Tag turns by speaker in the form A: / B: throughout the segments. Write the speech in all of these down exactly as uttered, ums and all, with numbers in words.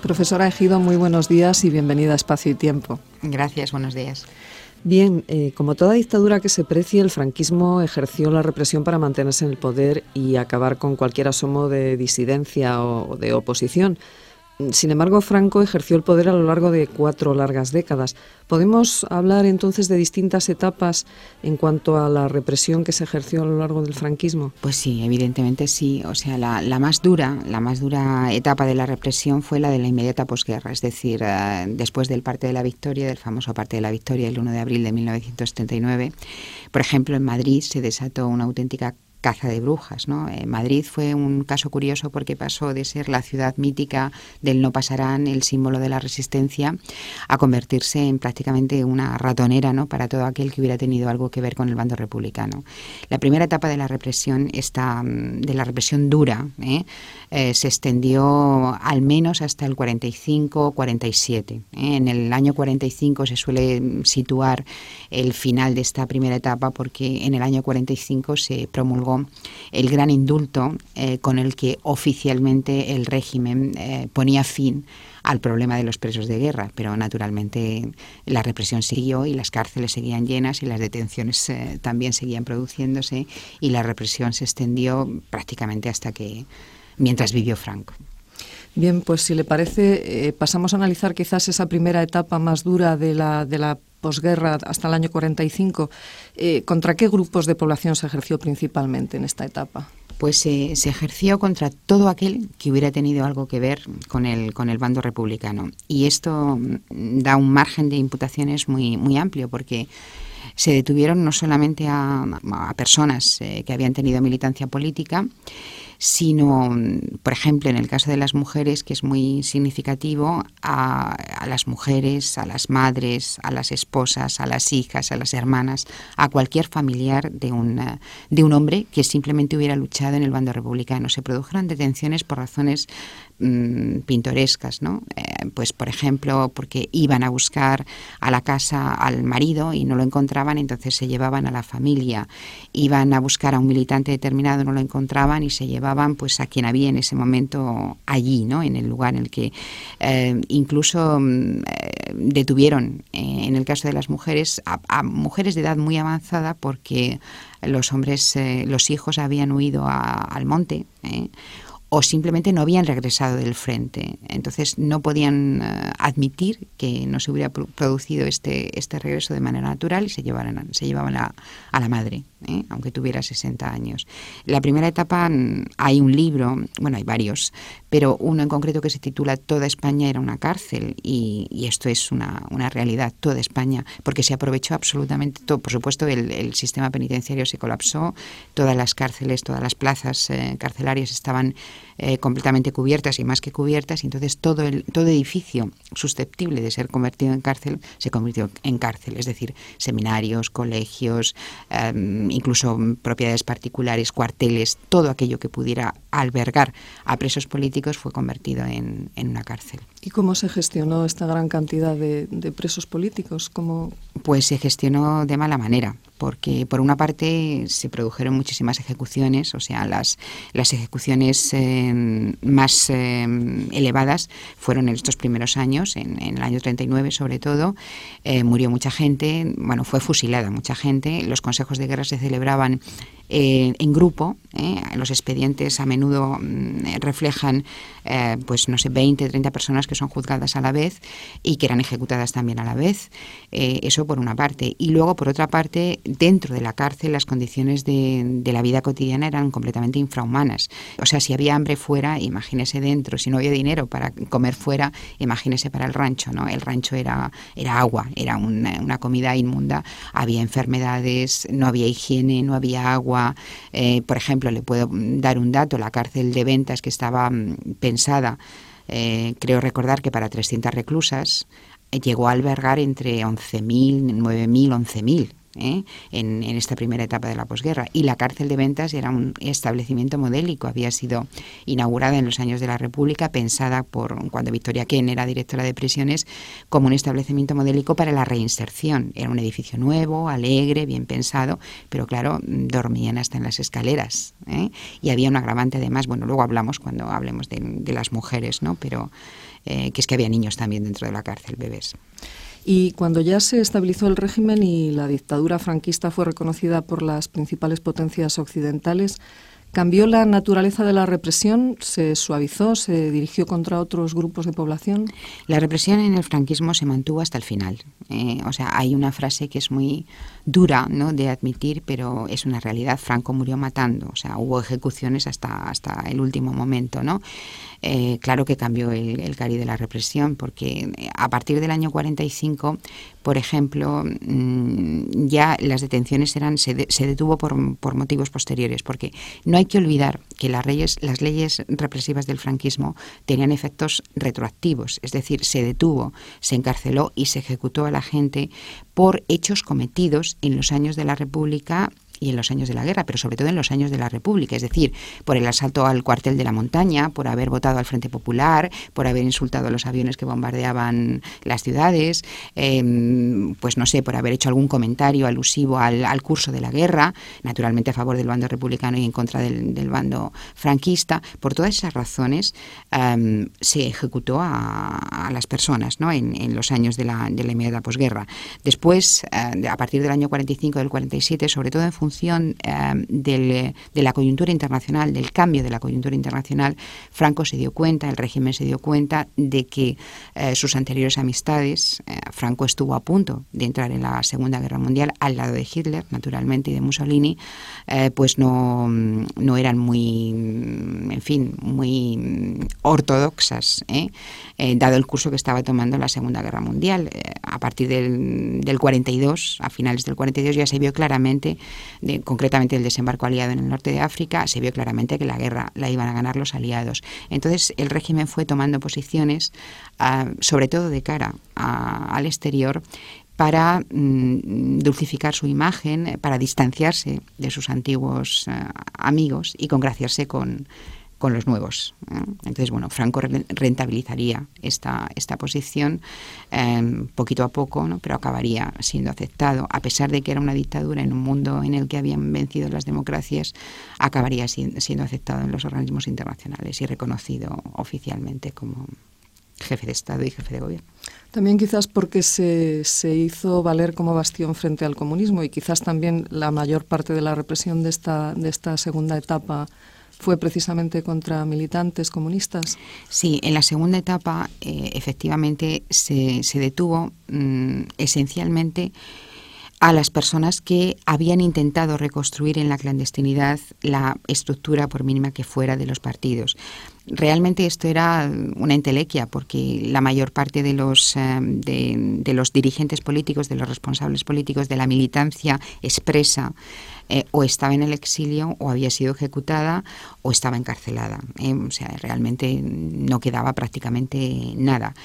A: Profesora Ejido, muy buenos días y bienvenida a Espacio y Tiempo.
B: Gracias, buenos días.
A: Bien, eh, como toda dictadura que se precie, el franquismo ejerció la represión para mantenerse en el poder y acabar con cualquier asomo de disidencia o de oposición. Sin embargo, Franco ejerció el poder a lo largo de cuatro largas décadas. ¿Podemos hablar entonces de distintas etapas en cuanto a la represión que se ejerció a lo largo del franquismo?
B: Pues sí, evidentemente sí. O sea, la, la más dura, la más dura etapa de la represión fue la de la inmediata posguerra, es decir, eh, después del Parte de la Victoria, del famoso Parte de la Victoria, el uno de abril de mil novecientos setenta y nueve. Por ejemplo, en Madrid se desató una auténtica caza de brujas, ¿no? Eh, Madrid fue un caso curioso porque pasó de ser la ciudad mítica del no pasarán, el símbolo de la resistencia, a convertirse en prácticamente una ratonera, ¿no?, para todo aquel que hubiera tenido algo que ver con el bando republicano. La primera etapa de la represión, esta, de la represión dura, ¿eh? Eh, se extendió al menos hasta el cuarenta y cinco cuarenta y siete. ¿eh? En el año cuarenta y cinco se suele situar el final de esta primera etapa porque en el año cuarenta y cinco se promulgó el gran indulto eh, con el que oficialmente el régimen eh, ponía fin al problema de los presos de guerra, pero naturalmente la represión siguió y las cárceles seguían llenas y las detenciones eh, también seguían produciéndose y la represión se extendió prácticamente hasta que, mientras vivió Franco.
A: Bien, pues si le parece, eh, pasamos a analizar quizás esa primera etapa más dura de la, de la posguerra hasta el año cuarenta y cinco. Eh, ¿Contra qué grupos de población se ejerció principalmente en esta etapa?
B: Pues eh, se ejerció contra todo aquel que hubiera tenido algo que ver con el, con el bando republicano. Y esto da un margen de imputaciones muy, muy amplio porque se detuvieron no solamente a, a personas eh, que habían tenido militancia política, sino, por ejemplo, en el caso de las mujeres, que es muy significativo, a, a las mujeres, a las madres, a las esposas, a las hijas, a las hermanas, a cualquier familiar de un, de un hombre que simplemente hubiera luchado en el bando republicano. Se produjeron detenciones por razones mmm, pintorescas, ¿no? Eh, pues, por ejemplo, porque iban a buscar a la casa al marido y no lo encontraban, entonces se llevaban a la familia. Iban a buscar a un militante determinado, no lo encontraban y se llevaban pues a quien había en ese momento allí, ¿no?, en el lugar en el que eh, incluso eh, detuvieron, eh, en el caso de las mujeres, a, a mujeres de edad muy avanzada porque los hombres, eh, los hijos habían huido a, al monte, ¿eh? o simplemente no habían regresado del frente. Entonces no podían uh, admitir que no se hubiera pro- producido este, este regreso de manera natural y se, llevaran, se llevaban a, a la madre, ¿eh? aunque tuviera sesenta años. La primera etapa, hay un libro, bueno, hay varios, pero uno en concreto que se titula Toda España era una cárcel y, y esto es una, una realidad, toda España, porque se aprovechó absolutamente todo. Por supuesto, el, el sistema penitenciario se colapsó, todas las cárceles, todas las plazas eh, carcelarias estaban Eh, completamente cubiertas y más que cubiertas, y entonces todo el todo edificio susceptible de ser convertido en cárcel se convirtió en cárcel, es decir, seminarios, colegios, eh, incluso propiedades particulares, cuarteles, todo aquello que pudiera albergar a presos políticos fue convertido en, en una cárcel.
A: ¿Y cómo se gestionó esta gran cantidad de, de presos políticos? ¿Cómo?
B: Pues se gestionó de mala manera, porque por una parte se produjeron muchísimas ejecuciones, o sea, las, las ejecuciones eh, más eh, elevadas fueron en estos primeros años, en, en el año treinta y nueve sobre todo, eh, murió mucha gente, bueno, fue fusilada mucha gente, los consejos de guerra se celebraban Eh, en grupo, eh, los expedientes a menudo mm, reflejan eh, pues no sé, veinte, treinta personas que son juzgadas a la vez y que eran ejecutadas también a la vez, eh, eso por una parte, y luego por otra parte dentro de la cárcel las condiciones de, de la vida cotidiana eran completamente infrahumanas, o sea, si había hambre fuera, imagínese dentro, si no había dinero para comer fuera, imagínese para el rancho, ¿no? El rancho era, era agua, era una, una comida inmunda, había enfermedades, no había higiene, no había agua. Eh, por ejemplo, le puedo dar un dato, la cárcel de Ventas, que estaba mm, pensada, eh, creo recordar que para trescientas reclusas, eh, llegó a albergar entre once mil, nueve mil, once mil. ¿eh? en, en esta primera etapa de la posguerra. Y la cárcel de Ventas era un establecimiento modélico, había sido inaugurada en los años de la República, pensada por cuando Victoria Ken era directora de prisiones, como un establecimiento modélico para la reinserción. Era un edificio nuevo, alegre, bien pensado, pero claro, dormían hasta en las escaleras, ¿eh? Y había un agravante además, bueno, luego hablamos cuando hablemos de, de las mujeres, ¿no? Pero eh, que es que había niños también dentro de la cárcel, bebés.
C: Y cuando ya se estabilizó el régimen y la dictadura franquista fue reconocida por las principales potencias occidentales, ¿cambió la naturaleza de la represión? ¿Se suavizó? ¿Se dirigió contra otros grupos de población?
B: La represión en el franquismo se mantuvo hasta el final. Eh, o sea, hay una frase que es muy dura, ¿no?, de admitir, pero es una realidad. Franco murió matando. O sea, hubo ejecuciones hasta, hasta el último momento, ¿no? Eh, claro que cambió el, el cariz de la represión, porque a partir del año cuarenta y cinco, por ejemplo, mmm, ya las detenciones eran se, de, se detuvo por, por motivos posteriores, porque no hay que olvidar que las leyes, las leyes represivas del franquismo tenían efectos retroactivos, es decir, se detuvo, se encarceló y se ejecutó a la gente por hechos cometidos en los años de la República y en los años de la guerra, pero sobre todo en los años de la República, es decir, por el asalto al cuartel de la Montaña, por haber votado al Frente Popular, por haber insultado a los aviones que bombardeaban las ciudades, eh, pues no sé, por haber hecho algún comentario alusivo al, al curso de la guerra, naturalmente a favor del bando republicano y en contra del, del bando franquista. Por todas esas razones eh, se ejecutó a, a las personas, ¿no?, en, en los años de la, de la inmediata posguerra. Después, eh, a partir del año cuarenta y cinco, del cuarenta y siete, sobre todo en función función eh, del, de la coyuntura internacional, del cambio de la coyuntura internacional, Franco se dio cuenta, el régimen se dio cuenta de que eh, sus anteriores amistades, eh, Franco estuvo a punto de entrar en la Segunda Guerra Mundial al lado de Hitler, naturalmente, y de Mussolini, eh, pues no, no eran muy, en fin, muy ortodoxas, ¿eh? Eh, dado el curso que estaba tomando la Segunda Guerra Mundial. Eh, a partir del, del cuarenta y dos, a finales del cuarenta y dos, ya se vio claramente, de, concretamente el desembarco aliado en el norte de África, se vio claramente que la guerra la iban a ganar los aliados. Entonces el régimen fue tomando posiciones, uh, sobre todo de cara a, al exterior, para mm, dulcificar su imagen, para distanciarse de sus antiguos uh, amigos y congraciarse con con los nuevos. ¿eh? Entonces, bueno, Franco rentabilizaría esta, esta posición eh, poquito a poco, ¿no?, pero acabaría siendo aceptado, a pesar de que era una dictadura en un mundo en el que habían vencido las democracias, acabaría si, siendo aceptado en los organismos internacionales y reconocido oficialmente como jefe de Estado y jefe de gobierno.
C: También quizás porque se, se hizo valer como bastión frente al comunismo y quizás también la mayor parte de la represión de esta, de esta segunda etapa ¿fue precisamente contra militantes comunistas?
B: Sí, en la segunda etapa eh, efectivamente se, se detuvo mmm, esencialmente a las personas que habían intentado reconstruir en la clandestinidad la estructura, por mínima que fuera, de los partidos. Realmente esto era una entelequia, porque la mayor parte de los, eh, de, de los dirigentes políticos, de los responsables políticos, de la militancia expresa, eh, o estaba en el exilio, o había sido ejecutada, o estaba encarcelada. Eh, o sea, realmente no quedaba prácticamente nada.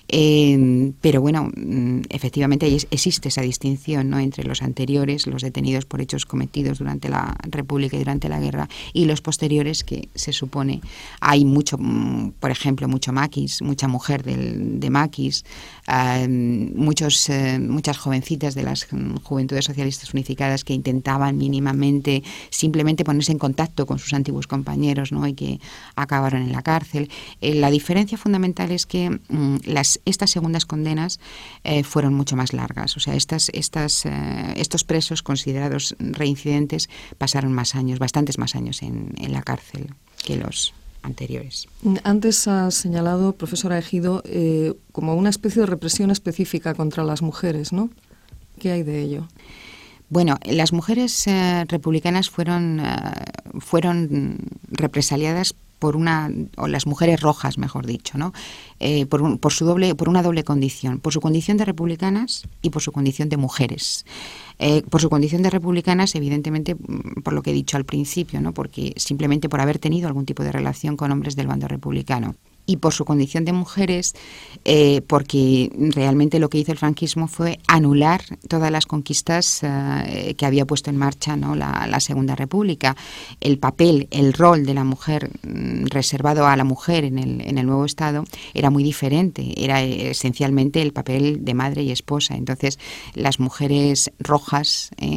B: Eh, pero bueno, efectivamente existe esa distinción, ¿no?, entre los anteriores, los detenidos por hechos cometidos durante la República y durante la guerra, y los posteriores, que se supone hay mucho, por ejemplo, mucho maquis, mucha mujer del, de maquis, eh, muchos, eh, muchas jovencitas de las Juventudes Socialistas Unificadas que intentaban mínimamente simplemente ponerse en contacto con sus antiguos compañeros, ¿no?, y que acabaron en la cárcel. Eh, la diferencia fundamental es que mm, las estas segundas condenas eh, fueron mucho más largas. O sea, estas, estas, eh, estos presos considerados reincidentes pasaron más años, bastantes más años en, en la cárcel que los anteriores.
C: Antes ha señalado, profesora Ejido, eh, como una especie de represión específica contra las mujeres, ¿no? ¿Qué hay de ello?
B: Bueno, las mujeres eh, republicanas fueron, eh, fueron represaliadas por una, o las mujeres rojas, mejor dicho, ¿no? Eh, por, un, por su doble, por una doble condición, por su condición de republicanas y por su condición de mujeres. Eh, por su condición de republicanas, evidentemente, por lo que he dicho al principio, ¿no?, porque simplemente por haber tenido algún tipo de relación con hombres del bando republicano. y por su condición de mujeres, eh, porque realmente lo que hizo el franquismo fue anular todas las conquistas eh, que había puesto en marcha, ¿no?, la, la Segunda República. El papel, el rol de la mujer mm, reservado a la mujer en el, en el nuevo Estado era muy diferente, era esencialmente el papel de madre y esposa. Entonces, las mujeres rojas eh,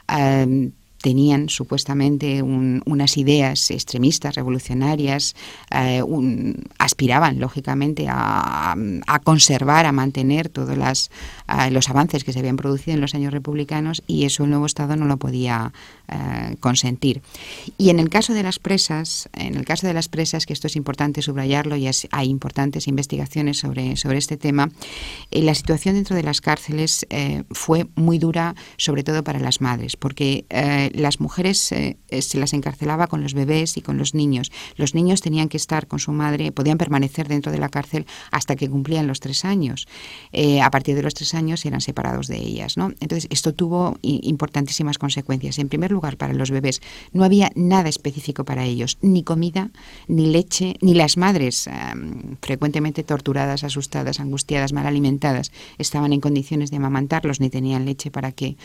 B: eh, tenían supuestamente un, unas ideas extremistas, revolucionarias, eh, un, aspiraban lógicamente a, a conservar, a mantener todos las, uh, los avances que se habían producido en los años republicanos, y eso el nuevo Estado no lo podía uh, consentir. Y en el caso de las presas, en el caso de las presas, que esto es importante subrayarlo, y es, hay importantes investigaciones sobre, sobre este tema, eh, la situación dentro de las cárceles eh, fue muy dura, sobre todo para las madres, porque eh, las mujeres eh, se las encarcelaba con los bebés y con los niños. Los niños tenían que estar con su madre, podían permanecer dentro de la cárcel hasta que cumplían los tres años. Eh, a partir de los tres años eran separados de ellas, ¿no? Entonces, esto tuvo importantísimas consecuencias. En primer lugar, para los bebés no había nada específico para ellos, ni comida, ni leche, ni las madres, eh, frecuentemente torturadas, asustadas, angustiadas, mal alimentadas, estaban en condiciones de amamantarlos, ni tenían leche para que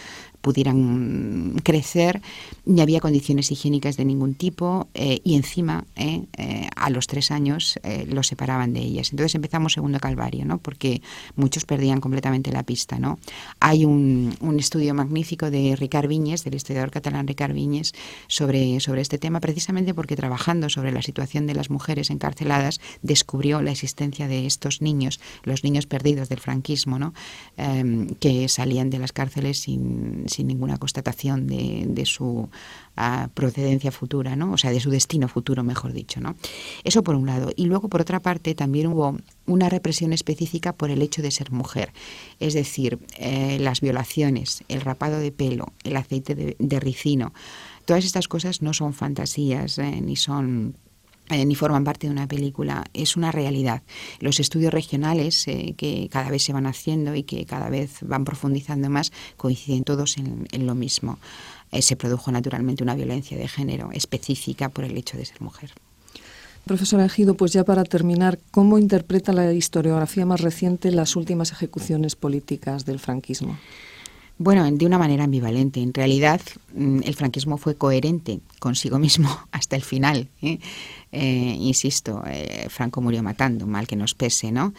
B: pudieran crecer, ni había condiciones higiénicas de ningún tipo, eh, y encima eh, eh, a los tres años eh, los separaban de ellas. Entonces empezamos segundo calvario, ¿no?, porque muchos perdían completamente la pista, ¿no? Hay un, un estudio magnífico de Ricard Viñes, del historiador catalán Ricard Viñes, sobre, sobre este tema, precisamente porque trabajando sobre la situación de las mujeres encarceladas descubrió la existencia de estos niños, los niños perdidos del franquismo, ¿no?, eh, que salían de las cárceles sin, sin ninguna constatación de, de su uh, procedencia futura, ¿no?, o sea, de su destino futuro, mejor dicho, ¿no? Eso por un lado. Y luego, por otra parte, también hubo una represión específica por el hecho de ser mujer. Es decir, eh, las violaciones, el rapado de pelo, el aceite de, de ricino, todas estas cosas no son fantasías, eh, ni son... Eh, ni forman parte de una película, es una realidad. Los estudios regionales eh, que cada vez se van haciendo y que cada vez van profundizando más coinciden todos en, en lo mismo. Eh, se produjo naturalmente una violencia de género específica por el hecho de ser mujer.
C: Profesora Ejido, pues ya para terminar, ¿cómo interpreta la historiografía más reciente las últimas ejecuciones políticas del franquismo?
B: Bueno, de una manera ambivalente. En realidad, el franquismo fue coherente consigo mismo hasta el final, ¿eh? Eh, insisto, eh, Franco murió matando, mal que nos pese, ¿no?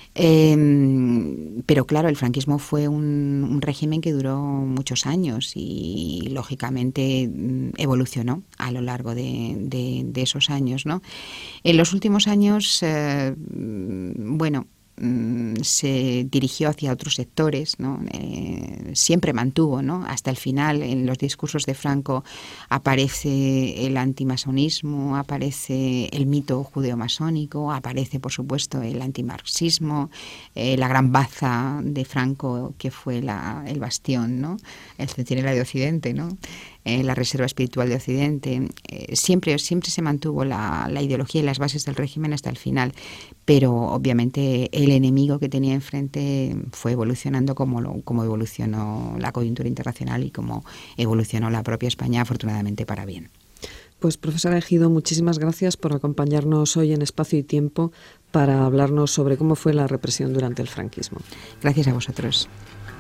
B: Eh, pero claro, el franquismo fue un, un régimen que duró muchos años y lógicamente evolucionó a lo largo de, de, de esos años, ¿no? En los últimos años, eh, bueno... se dirigió hacia otros sectores, ¿no? Eh, siempre mantuvo, ¿no?, hasta el final, en los discursos de Franco aparece el antimasonismo, aparece el mito judeo-masónico, aparece por supuesto el antimarxismo, eh, la gran baza de Franco que fue la, el bastión, ¿no?, el centinela de Occidente, ¿no?, Eh, la reserva espiritual de Occidente. Eh, siempre, siempre se mantuvo la, la ideología y las bases del régimen hasta el final, pero obviamente el enemigo que tenía enfrente fue evolucionando como, lo, como evolucionó la coyuntura internacional y como evolucionó la propia España, afortunadamente para bien.
A: Pues profesora Ejido, muchísimas gracias por acompañarnos hoy en Espacio y Tiempo para hablarnos sobre cómo fue la represión durante el franquismo.
B: Gracias a vosotros.